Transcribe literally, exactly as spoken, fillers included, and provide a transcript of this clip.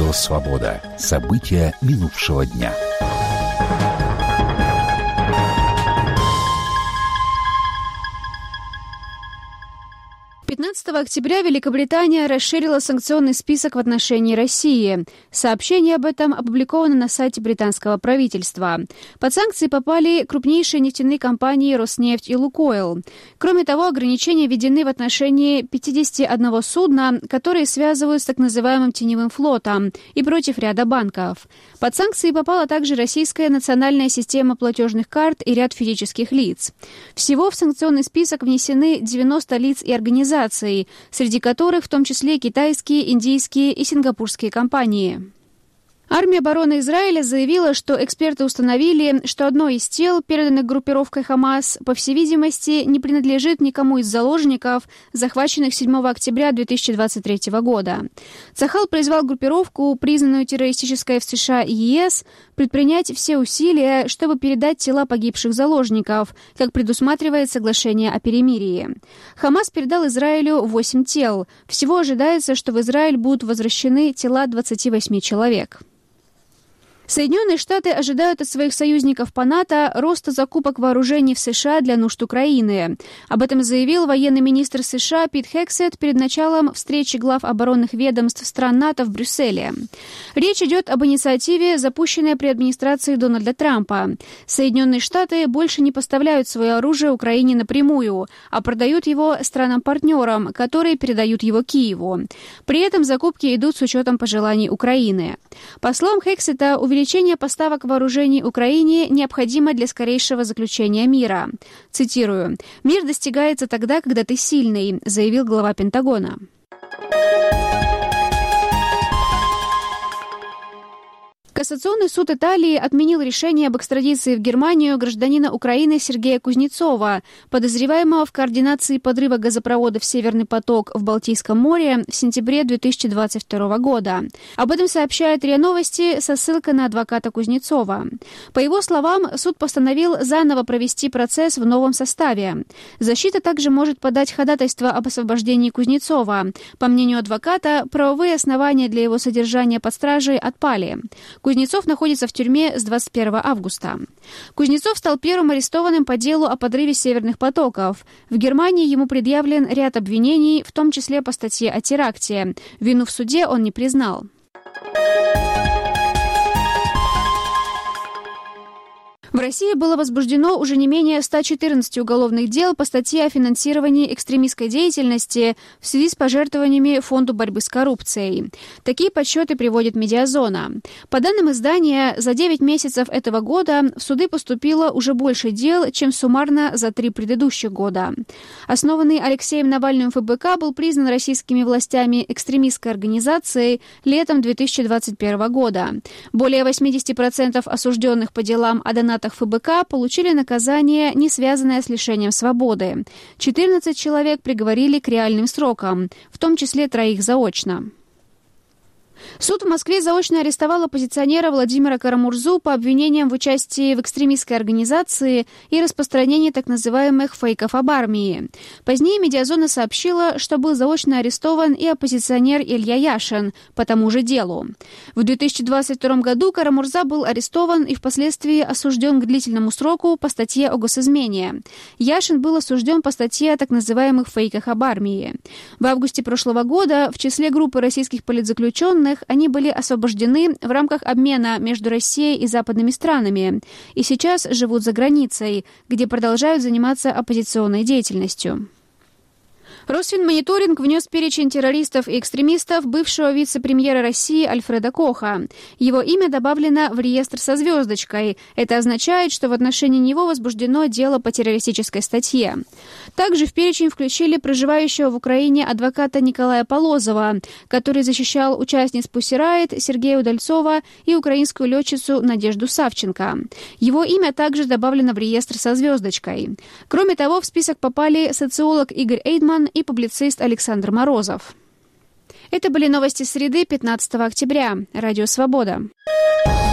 Радио «Свобода». События минувшего дня. пятнадцатого октября Великобритания расширила санкционный список в отношении России. Сообщение об этом опубликовано на сайте британского правительства. Под санкции попали крупнейшие нефтяные компании «Роснефть» и «Лукойл». Кроме того, ограничения введены в отношении пятидесяти одного судна, которые связывают с так называемым теневым флотом, и против ряда банков. Под санкции попала также российская национальная система платежных карт и ряд физических лиц. Всего в санкционный список внесены девяносто лиц и организаций, среди которых в том числе китайские, индийские и сингапурские компании. Армия обороны Израиля заявила, что эксперты установили, что одно из тел, переданных группировкой «Хамас», по всей видимости, не принадлежит никому из заложников, захваченных седьмого октября две тысячи двадцать третьего года. Цахал призвал группировку, признанную террористической в США и ЕС, предпринять все усилия, чтобы передать тела погибших заложников, как предусматривает соглашение о перемирии. «Хамас» передал Израилю восемь тел. Всего ожидается, что в Израиль будут возвращены тела двадцати восьми человек. Соединенные Штаты ожидают от своих союзников по НАТО роста закупок вооружений в США для нужд Украины. Об этом заявил военный министр США Пит Хексет перед началом встречи глав оборонных ведомств стран НАТО в Брюсселе. Речь идет об инициативе, запущенной при администрации Дональда Трампа. Соединенные Штаты больше не поставляют свое оружие Украине напрямую, а продают его странам-партнерам, которые передают его Киеву. При этом закупки идут с учетом пожеланий Украины. По словам Хексета, увеличение Увеличение поставок вооружений Украине необходимо для скорейшего заключения мира. Цитирую: «Мир достигается тогда, когда ты сильный», заявил глава Пентагона. Кассационный суд Италии отменил решение об экстрадиции в Германию гражданина Украины Сергея Кузнецова, подозреваемого в координации подрыва газопроводов «Северный поток» в Балтийском море в сентябре две тысячи двадцать второго года. Об этом сообщает РИА Новости со ссылкой на адвоката Кузнецова. По его словам, суд постановил заново провести процесс в новом составе. Защита также может подать ходатайство об освобождении Кузнецова. По мнению адвоката, правовые основания для его содержания под стражей отпали. Кузнецов находится в тюрьме с двадцать первого августа. Кузнецов стал первым арестованным по делу о подрыве «Северных потоков». В Германии ему предъявлен ряд обвинений, в том числе по статье о теракте. Вину в суде он не признал. В России было возбуждено уже не менее ста четырнадцати уголовных дел по статье о финансировании экстремистской деятельности в связи с пожертвованиями Фонду борьбы с коррупцией. Такие подсчеты приводит «Медиазона». По данным издания, за девять месяцев этого года в суды поступило уже больше дел, чем суммарно за три предыдущих года. Основанный Алексеем Навальным эф бэ ка был признан российскими властями экстремистской организацией летом две тысячи двадцать первого года. Более восемьдесят процентов осужденных по делам о донатах эф бэ ка получили наказание, не связанное с лишением свободы. четырнадцать человек приговорили к реальным срокам, в том числе троих заочно. Суд в Москве заочно арестовал оппозиционера Владимира Карамурзу по обвинениям в участии в экстремистской организации и распространении так называемых фейков об армии. Позднее «Медиазона» сообщила, что был заочно арестован и оппозиционер Илья Яшин по тому же делу. В две тысячи двадцать втором году Карамурза был арестован и впоследствии осужден к длительному сроку по статье о госизмене. Яшин был осужден по статье о так называемых фейках об армии. В августе прошлого года в числе группы российских политзаключенных они были освобождены в рамках обмена между Россией и западными странами и сейчас живут за границей, где продолжают заниматься оппозиционной деятельностью. Росфинмониторинг внес в перечень террористов и экстремистов бывшего вице-премьера России Альфреда Коха. Его имя добавлено в реестр со звездочкой. Это означает, что в отношении него возбуждено дело по террористической статье. Также в перечень включили проживающего в Украине адвоката Николая Полозова, который защищал участниц Pussy Riot Сергея Удальцова и украинскую летчицу Надежду Савченко. Его имя также добавлено в реестр со звездочкой. Кроме того, в список попали социолог Игорь Эйдман и публицист Александр Морозов. Это были новости среды, пятнадцатого октября. Радио «Свобода».